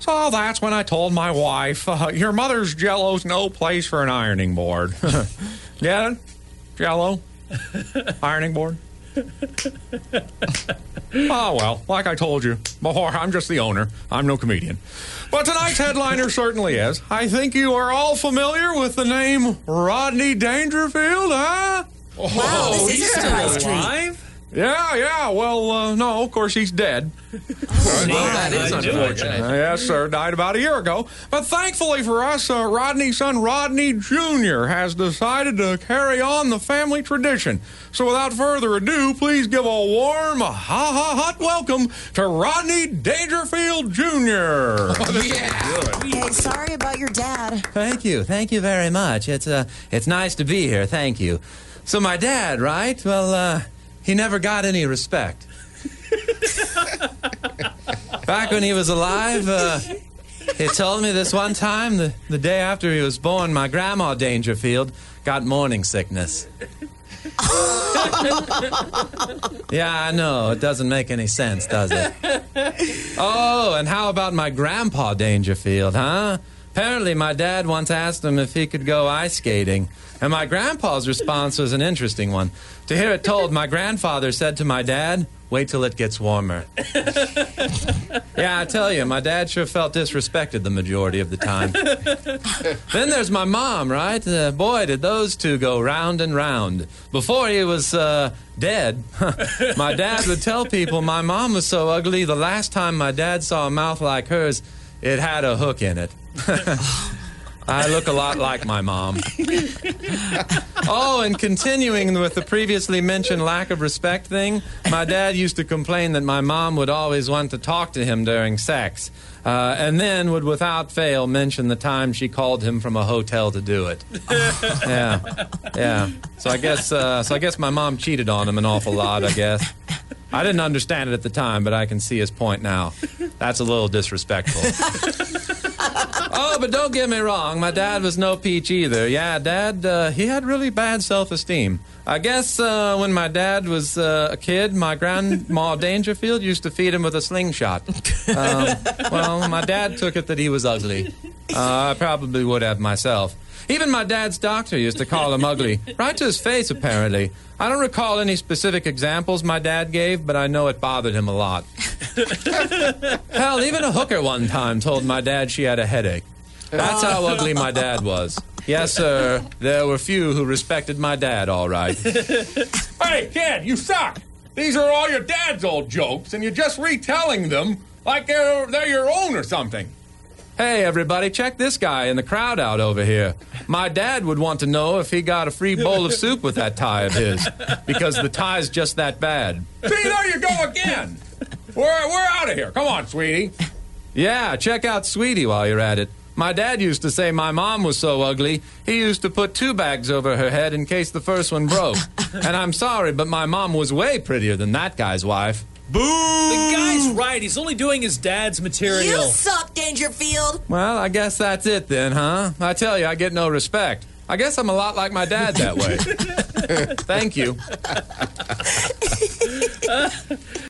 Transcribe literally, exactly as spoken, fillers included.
So that's when I told my wife, uh, your mother's Jell-O's no place for an ironing board. Get it? Jell-O? Ironing board? Oh, well, like I told you before, I'm just the owner. I'm no comedian. But tonight's headliner certainly is. I think you are all familiar with the name Rodney Dangerfield, huh? Wow, this is a surprise treat. Yeah, yeah. Well, uh, no, of course, he's dead. Oh, Well, that is unfortunate. Uh, yes, sir. Died about a year ago. But thankfully for us, uh, Rodney's son, Rodney Junior, has decided to carry on the family tradition. So without further ado, please give a warm, ha-ha-hot welcome to Rodney Dangerfield Junior Yeah. Hey, sorry about your dad. Thank you. Thank you very much. It's uh, it's nice to be here. Thank you. So my dad, right? Well, uh, he never got any respect. Back when he was alive, uh, he told me this one time, the, the day after he was born, my grandma Dangerfield got morning sickness. Yeah, I know. It doesn't make any sense, does it? Oh, and how about my grandpa Dangerfield, huh? Apparently, my dad once asked him if he could go ice skating. And my grandpa's response was an interesting one. To hear it told, my grandfather said to my dad, wait till it gets warmer. Yeah, I tell you, my dad sure felt disrespected the majority of the time. Then there's my mom, right? Uh, boy, did those two go round and round. Before he was uh, dead, my dad would tell people my mom was so ugly, the last time my dad saw a mouth like hers, it had a hook in it. I look a lot like my mom. Oh, and continuing with the previously mentioned lack of respect thing, my dad used to complain that my mom would always want to talk to him during sex, uh, and then would without fail mention the time she called him from a hotel to do it. Yeah, yeah. So I guess, uh, so I guess my mom cheated on him an awful lot, I guess. I didn't understand it at the time, but I can see his point now. That's a little disrespectful. Oh, but don't get me wrong. My dad was no peach either. Yeah, Dad, uh, he had really bad self-esteem. I guess uh, when my dad was uh, a kid, my grandma Dangerfield used to feed him with a slingshot. Um, well, my dad took it that he was ugly. Uh, I probably would have myself. Even my dad's doctor used to call him ugly. Right to his face, apparently. I don't recall any specific examples my dad gave, but I know it bothered him a lot. Hell, even a hooker one time told my dad she had a headache. That's how ugly my dad was. Yes, sir, there were few who respected my dad, all right. Hey, kid, you suck. These are all your dad's old jokes, and you're just retelling them like they're, they're your own or something. Hey, everybody, check this guy in the crowd out over here. My dad would want to know if he got a free bowl of soup with that tie of his, because the tie's just that bad. See, there you go again. We're, we're out of here. Come on, sweetie. Yeah, check out Sweetie while you're at it. My dad used to say my mom was so ugly, he used to put two bags over her head in case the first one broke. And I'm sorry, but my mom was way prettier than that guy's wife. Boo! The guy's right. He's only doing his dad's material. You suck, Dangerfield. Well, I guess that's it then, huh? I tell you, I get no respect. I guess I'm a lot like my dad that way. Thank you.